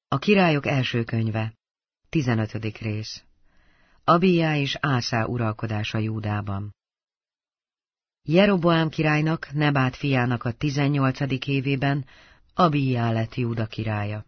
A királyok első könyve, 15. rész. Abijá és Ásá uralkodása Júdában. Jeroboám királynak, Nebát fiának a 18. évében Abijá lett Júda királya.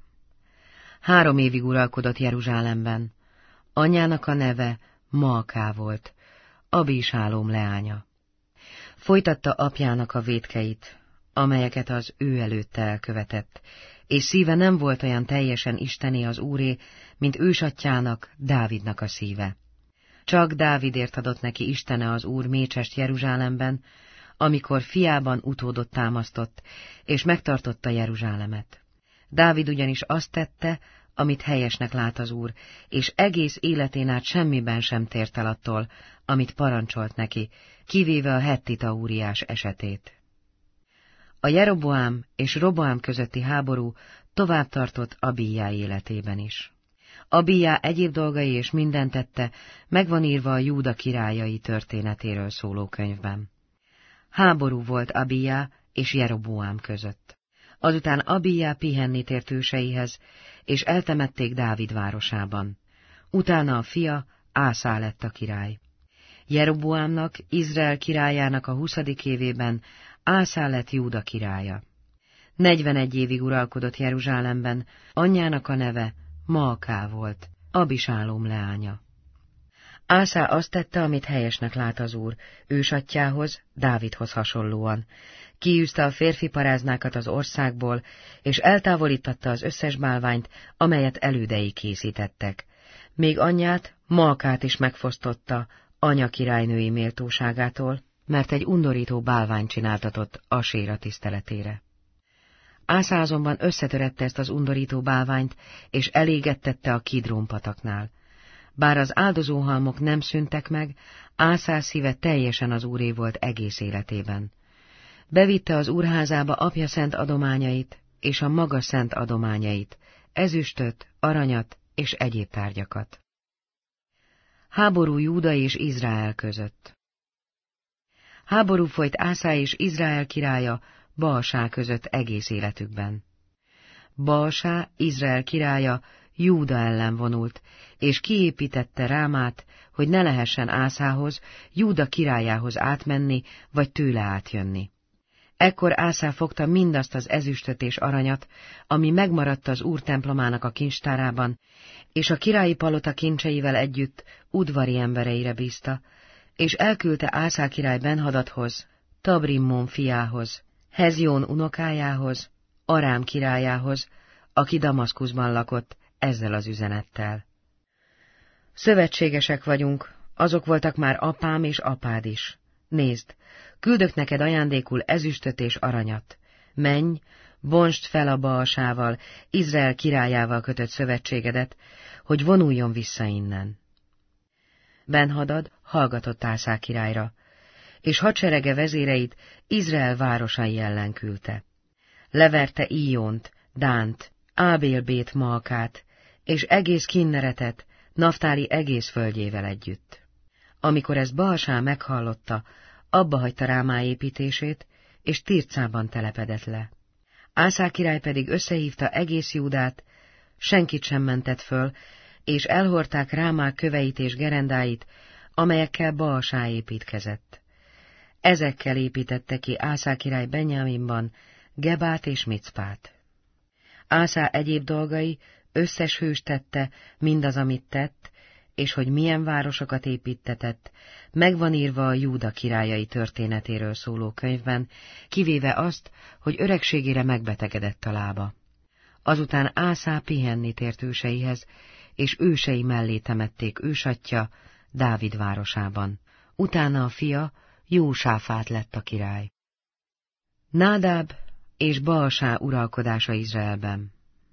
3 évig uralkodott Jeruzsálemben. Anyjának a neve Maaká volt, Abisálóm leánya. Folytatta apjának a vétkeit, amelyeket az ő előtte elkövetett, és szíve nem volt olyan teljesen istené az Úré, mint ősatyjának, Dávidnak a szíve. Csak Dávidért adott neki Istene az Úr mécsest Jeruzsálemben, amikor fiában utódot támasztott, és megtartotta Jeruzsálemet. Dávid ugyanis azt tette, amit helyesnek lát az Úr, és egész életén át semmiben sem tért el attól, amit parancsolt neki, kivéve a hettita úriás esetét. A Jeroboám és Roboám közötti háború tovább tartott Abijá életében is. Abijá egyéb dolgai és mindent tette, megvan írva a Júda királyai történetéről szóló könyvben. Háború volt Abijá és Jeroboám között. Azután Abijá pihenni tért őseihez, és eltemették Dávid városában. Utána a fia, Ásá lett a király. Jeroboámnak, Izrael királyának a 20. évében Ásá lett Júda királya. 41 évig uralkodott Jeruzsálemben, anyjának a neve Maaká volt, Abisálóm leánya. Ásá azt tette, amit helyesnek lát az Úr, ősatyjához, Dávidhoz hasonlóan. Kiűzte a férfi paráznákat az országból, és eltávolítatta az összes bálványt, amelyet elődei készítettek. Még anyját, Maakát is megfosztotta anya királynői méltóságától, mert egy undorító bálványt csináltatott Aséra tiszteletére. Ásá azonban összetörette ezt az undorító bálványt, és elégettette a Kidrón pataknál. Bár az áldozóhalmok nem szűntek meg, Ásá szíve teljesen az Úré volt egész életében. Bevitte az úrházába apja szent adományait, és a maga szent adományait, ezüstöt, aranyat és egyéb tárgyakat. Háború Júda és Izrael között. Háború folyt Ásá és Izrael királya Baasá között egész életükben. Baasá, Izrael királya, Júda ellen vonult, és kiépítette Rámát, hogy ne lehessen Ásához, Júda királyához átmenni, vagy tőle átjönni. Ekkor Ásá fogta mindazt az ezüstöt és aranyat, ami megmaradt az Úr templomának a kincstárában, és a királyi palota kincseivel együtt udvari embereire bízta, és elküldte Ásá király Benhadadhoz, Tabrimmon fiához, Hezjón unokájához, Arám királyához, aki Damaszkuszban lakott, ezzel az üzenettel. Szövetségesek vagyunk, azok voltak már apám és apád is. Nézd, küldök neked ajándékul ezüstöt és aranyat. Menj, bontsd fel a Baasával, Izrael királyával kötött szövetségedet, hogy vonuljon vissza innen. Benhadad hallgatott Ásá királyra, és hadserege vezéreit Izrael városai ellen küldte. Leverte Íjónt, Dánt, Ábél-bét Maakát, és egész Kinneretet, Naftáli egész földjével együtt. Amikor ezt Baasá meghallotta, abbahagyta Rámá építését, és Tircában telepedett le. Ásá király pedig összehívta egész Júdát, senkit sem mentett föl, és elhordták Rámá köveit és gerendáit, amelyekkel Baasá építkezett. Ezekkel építette ki Ásá király Benjaminban Gebát és Micpát. Ásá egyéb dolgai összes hős tette mindaz, amit tett, és hogy milyen városokat építtetett, megvan írva a Júda királyai történetéről szóló könyvben, kivéve azt, hogy öregségére megbetegedett a lába. Azután Ásá pihenni tért őseihez, és ősei mellé temették ősatyja Dávid városában. Utána a fia Jósáfát lett a király. Nádáb és Baasá uralkodása Izraelben.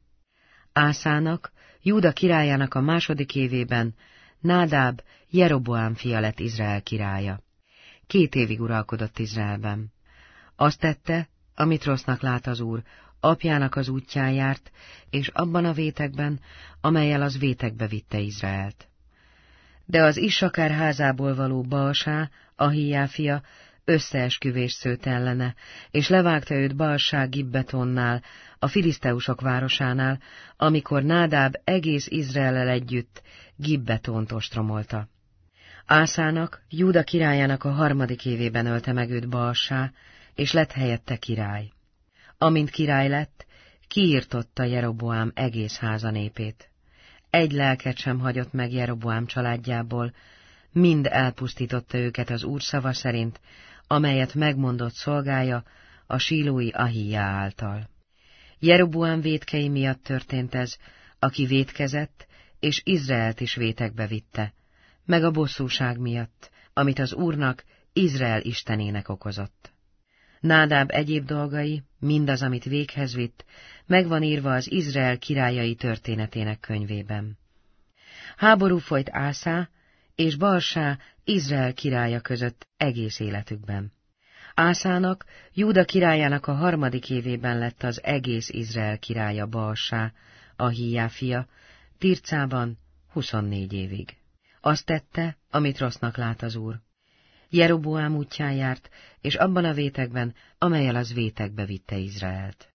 Ásának, Júda királyának a 2. évében Nádáb Jeroboám fia lett Izrael királya. 2 évig uralkodott Izraelben. Azt tette, amit rossznak lát az Úr, apjának az útján járt, és abban a vétekben, amellyel az vétekbe vitte Izraelt. De az Issakár házából való Baasá, Ahijá fia, összeesküvés szőtt ellene, és levágta őt Baal-sá Gibbetonnál, a filiszteusok városánál, amikor Nádáb egész Izraellel együtt Gibbetont ostromolta. Ászának, Júda királyának a 3. évében ölte meg őt Baal-sá, és lett helyette király. Amint király lett, kiirtotta Jeroboám egész háza népét. Egy lelket sem hagyott meg Jeroboám családjából, mind elpusztította őket az Úr szava szerint, amelyet megmondott szolgája, a sílói Ahijá által. Jeroboám vétkei miatt történt ez, aki vétkezett, és Izraelt is vétekbe vitte, meg a bosszúság miatt, amit az Úrnak, Izrael istenének okozott. Nádáb egyéb dolgai, mindaz, amit véghez vitt, megvan írva az Izrael királyai történetének könyvében. Háború folyt Ásá és Baal-sá Izrael királya között egész életükben. Ászának, Júda királyának a 3. évében lett az egész Izrael királya Baal-sá, Ahijá fia, Tircában 24 évig. Azt tette, amit rossznak lát az Úr. Jeroboám útján járt, és abban a vétekben, amellyel az vétekbe vitte Izraelt.